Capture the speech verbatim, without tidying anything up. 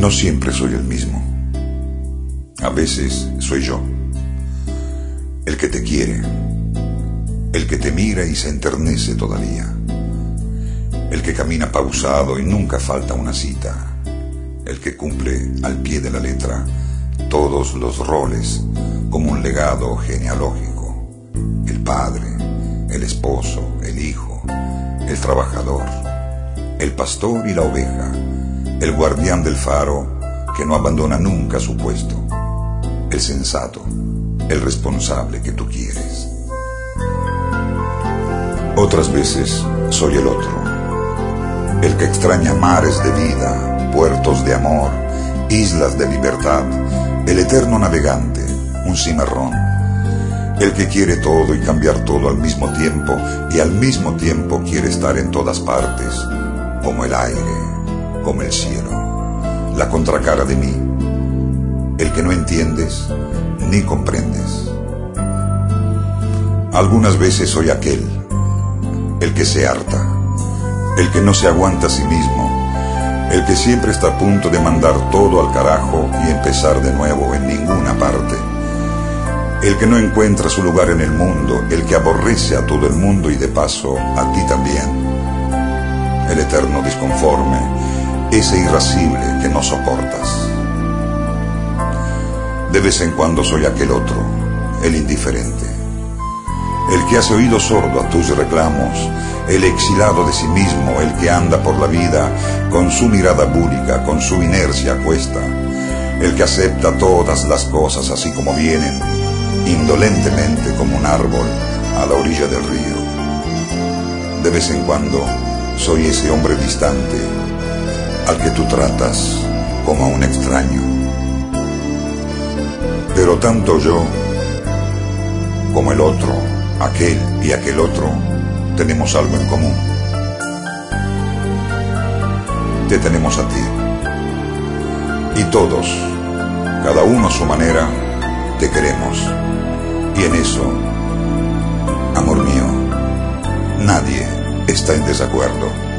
No siempre soy el mismo. A veces soy yo, el que te quiere, el que te mira y se enternece todavía, el que camina pausado y nunca falta una cita, el que cumple al pie de la letra todos los roles como un legado genealógico, el padre, el esposo, el hijo, el trabajador, el pastor y la oveja, el guardián del faro que no abandona nunca su puesto, el sensato, el responsable que tú quieres. Otras veces soy el otro, el que extraña mares de vida, puertos de amor, islas de libertad, el eterno navegante, un cimarrón, el que quiere todo y cambiar todo al mismo tiempo y al mismo tiempo quiere estar en todas partes, como el aire, como el cielo, la contracara de mí, el que no entiendes ni comprendes. Algunas veces soy aquel, el que se harta, el que no se aguanta a sí mismo, el que siempre está a punto de mandar todo al carajo y empezar de nuevo en ninguna parte, el que no encuentra su lugar en el mundo, el que aborrece a todo el mundo y de paso a ti también, el eterno disconforme, ese irascible que no soportas. De vez en cuando soy aquel otro, el indiferente, el que hace oído sordo a tus reclamos, el exilado de sí mismo, el que anda por la vida con su mirada búlica, con su inercia a cuesta, el que acepta todas las cosas así como vienen, indolentemente como un árbol a la orilla del río. De vez en cuando soy ese hombre distante al que tú tratas como a un extraño. Pero tanto yo como el otro, aquel y aquel otro, tenemos algo en común. Te tenemos a ti. Y todos, cada uno a su manera, te queremos. Y en eso, amor mío, nadie está en desacuerdo.